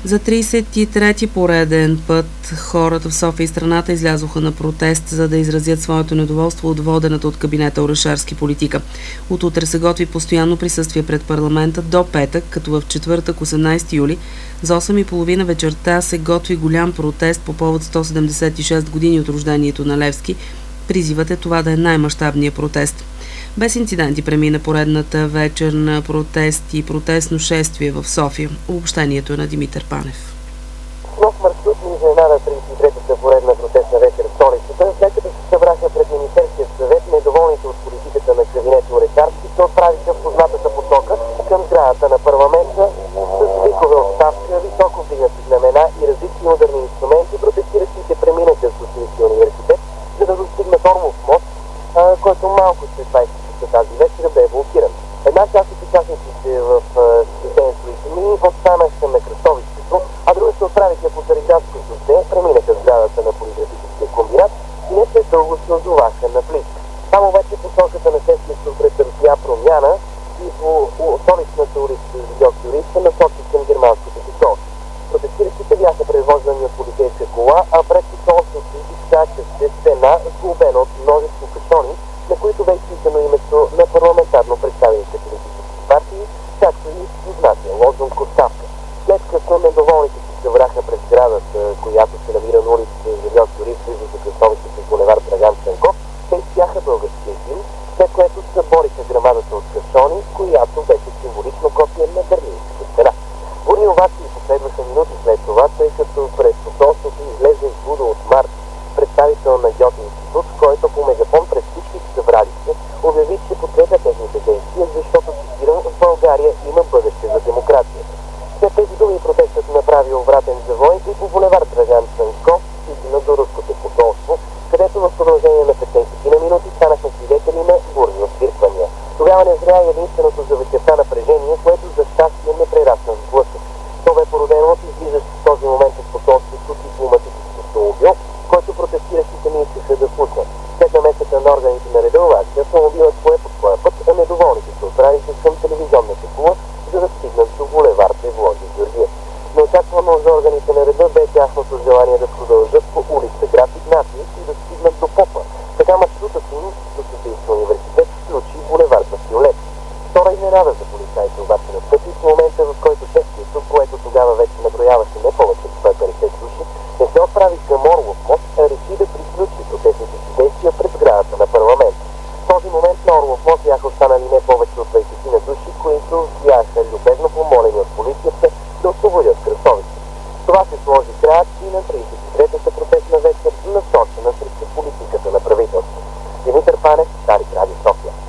За 33-ти пореден път хората в София и страната излязоха на протест, за да изразят своето недоволство от водената от кабинета Орешарски политика. От утре се готви постоянно присъствие пред парламента до петък, като в четвъртък, 18 юли, за 8:30 вечерта се готви голям протест по повод 176 години от рождението на Левски. Призивът е това да е най-мащабният протест. Без инциденти премина поредната вечер на протести и протестно шествие в София. Обобщението е на Димитър Панев. Нов маршрут ни изненада 33-та поредна протестна вечер в столицата, след като се събраха пред Министерския съвет, недоволните от политиката на кабинета Орешарски се отправиха в познатата посока към сградата на парламента с викове отставка, високо вдигнати знамена и различни ударни инструменти. Протестиращите преминаха в Софийския университет, за да достигнат Орлов мост, който малко след 20 часа тази вечер бе блокиран. Една част от участниците в движението ми останаха на кръстовището, а други се отправиха по Цариградско шосе, преминаха сградата на полиграфическия комбинат и не след дълго се озоваха на Плиск. Там обаче посоката на шествието претърпя промяна и по столичната улица Йорк-Юриста насочи към германското посолство. Протестиращите бяха превождани от полицейска кола, а пред посолството изчакаше стена, сглобена от множество кашони, на които бе изписано името на парламентарно представените политически партии, както и познатия лозунг "Оставка". След като недоволните се събраха пред сградата, която се намира на улица Йорк-Юрист, близо до кръстовището с булевард Драган Цанков, те изпяха българския химн, след което събориха грамадата от кашони, която беше символично копие на Берлинската стена. Бурни овации последваха минути след това, тъй като пред посолството излезе Будо от Март, представител на Гьоте институт, който по мегафон пред всички събрали се обяви, че подкрепя техните действия, защото, цитирам, в България има бъдеще за демокрацията. След тези думи протестът направи обратен завой и по булевард Драган Цанков стигна до руското посолство, където в продължение на 15 на минути станахме свидетели на бурни отвирквания. Тогава не зря единственото за вечерта напрежение, което за щастие не прерасна в сблъсък. То бе породено от излизащ в този момент от посолството дипломатически автомобил, който протестиращите не искаха да пуснат. След намесата на органите на реда обаче автомобилът пое по своя път, а недоволните се отправиха към телевизионната кула, за да стигнат до булевард Евлоги Георгиев. Неочаквано за органите на реда бе тяхното желание да продължат по улица Граф Игнатиев и да стигнат до Попа. Така маршрутът им до Софийския университет включи булевард Васил. Втора изненада за полицаите обаче на пъти в момента, в който шествието, което тогава вече наброяваше не повече от 150 души, не се отправи към Орлов мост, а реши да приключи протестните си действия пред сградата на парламента. В този момент на Орлов мост бяха останали не повече от 20 на души, които бяха любезно помолени от полицията да освободят кръстовището. Това се сложи краят и на 33-та протестна вечер, насочена срещу политиката на правителството. Димитър Панев, Дарик Радио София.